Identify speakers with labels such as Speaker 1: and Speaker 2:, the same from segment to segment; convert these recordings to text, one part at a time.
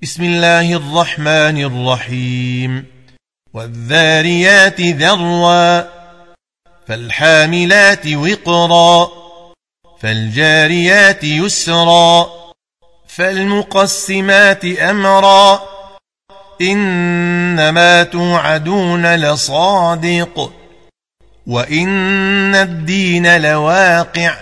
Speaker 1: بسم الله الرحمن الرحيم والذاريات ذروا فالحاملات وقرا فالجاريات يسرا فالمقسمات أمرا إنما توعدون لصادق وإن الدين لواقع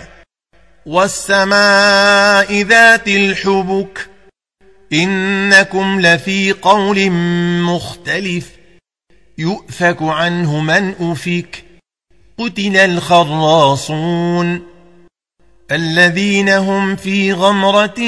Speaker 1: والسماء ذات الحبك إنكم لفي قول مختلف يؤفك عنه من أفك قتل الخراصون الذين هم في غمرة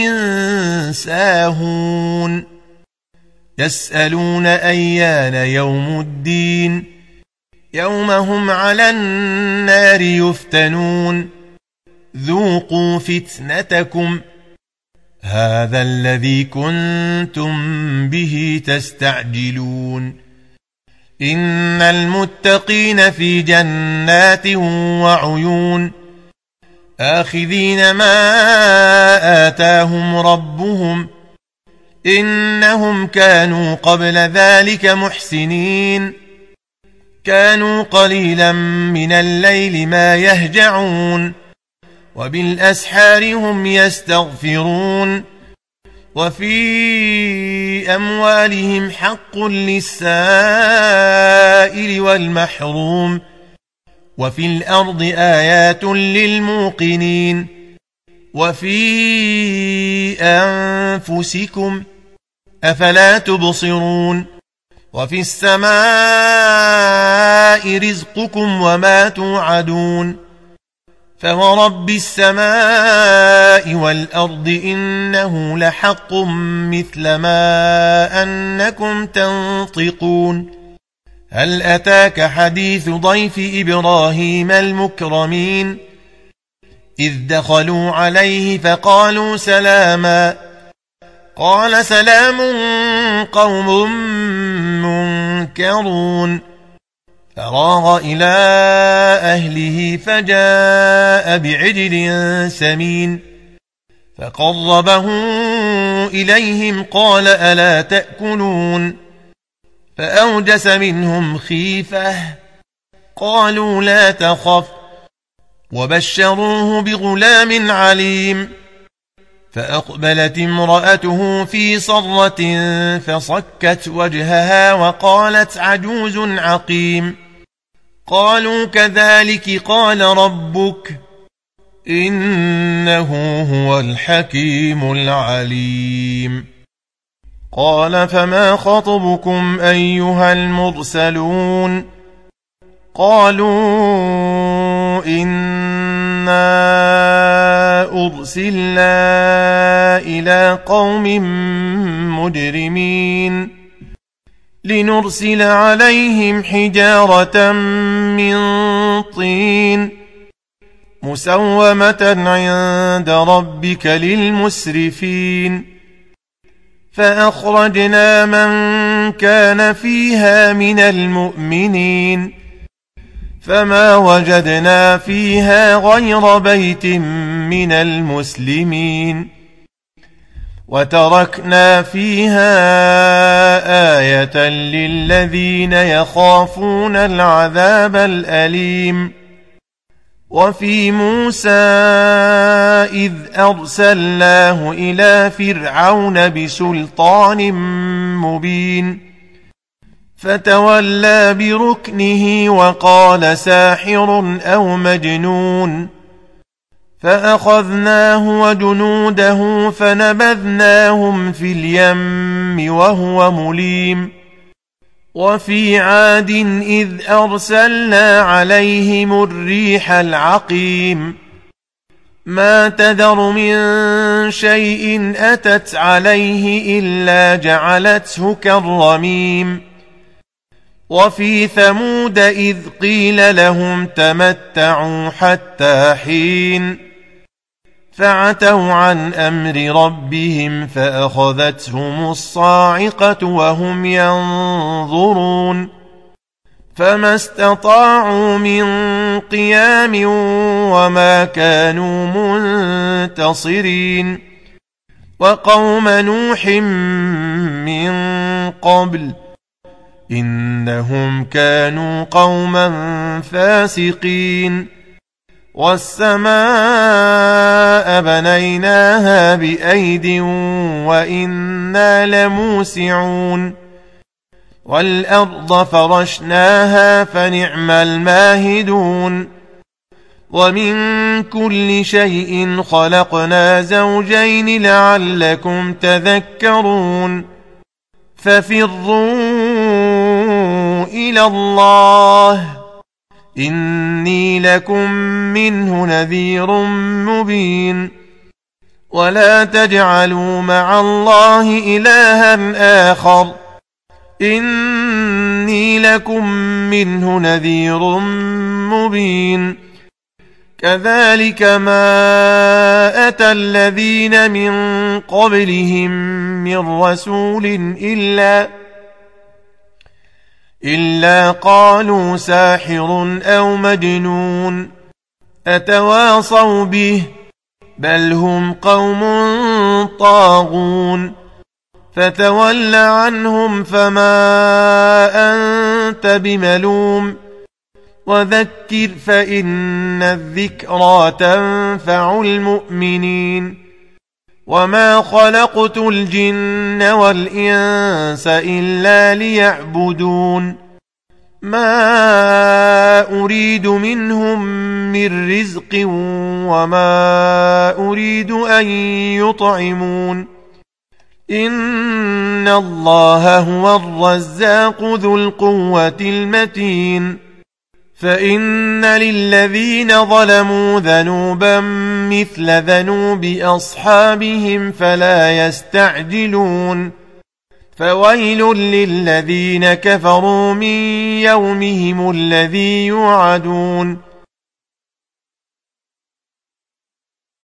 Speaker 1: ساهون يسألون أيان يوم الدين يوم هم على النار يفتنون ذوقوا فتنتكم هذا الذي كنتم به تستعجلون إن المتقين في جنات وعيون آخذين ما آتاهم ربهم إنهم كانوا قبل ذلك محسنين كانوا قليلا من الليل ما يهجعون وبالأسحار هم يستغفرون وفي أموالهم حق للسائل والمحروم وفي الأرض آيات للموقنين وفي أنفسكم أفلا تبصرون وفي السماء رزقكم وما توعدون فورب السماء والأرض إنه لحق مثل ما أنكم تنطقون هل أتاك حديث ضيف إبراهيم المكرمين إذ دخلوا عليه فقالوا سلاما قال سلام قوم منكرون فراغ إلى أهله فجاء بعجل سمين فقربه إليهم قال ألا تأكلون فأوجس منهم خيفة قالوا لا تخف وبشروه بغلام عليم فأقبلت امرأته في صرة فصكت وجهها وقالت عجوز عقيم قالوا كذلك قال ربك إنه هو الحكيم العليم قال فما خطبكم أيها المرسلون قالوا إنا أرسلنا إلى قوم مجرمين لنرسل عليهم حجارة من طين مسومة عند ربك للمسرفين فأخرجنا من كان فيها من المؤمنين فما وجدنا فيها غير بيت من المسلمين وتركنا فيها آية للذين يخافون العذاب الأليم وفي موسى إذ أرسلناه إلى فرعون بسلطان مبين فتولى بركنه وقال ساحر أو مجنون فأخذناه وجنوده فنبذناهم في اليم وهو مليم وفي عاد إذ أرسلنا عليهم الريح العقيم ما تذر من شيء أتت عليه إلا جعلته كالرميم وفي ثمود إذ قيل لهم تمتعوا حتى حين فعتوا عن أمر ربهم فأخذتهم الصاعقة وهم ينظرون فما استطاعوا من قيام وما كانوا منتصرين وقوم نوح من قبل إنهم كانوا قوما فاسقين والسماء بنيناها بأيد وإنا لموسعون والأرض فرشناها فنعم الماهدون ومن كل شيء خلقنا زوجين لعلكم تذكرون ففروا إلى الله إني لكم منه نذير مبين ولا تجعلوا مع الله إلها آخر إني لكم منه نذير مبين كذلك ما أتى الذين من قبلهم من رسول إلا قالوا ساحر أو مجنون أتواصوا به بل هم قوم طاغون فتول عنهم فما أنت بملوم وذكر فإن الذكرى تنفع المؤمنين وما خلقت الجن والإنس إلا ليعبدون ما أريد منهم من رزق وما أريد أن يطعمون إن الله هو الرزاق ذو القوة المتين فإن للذين ظلموا ذنوبا مثل ذنوب أصحابهم فلا يستعجلون فويل للذين كفروا من يومهم الذي يوعدون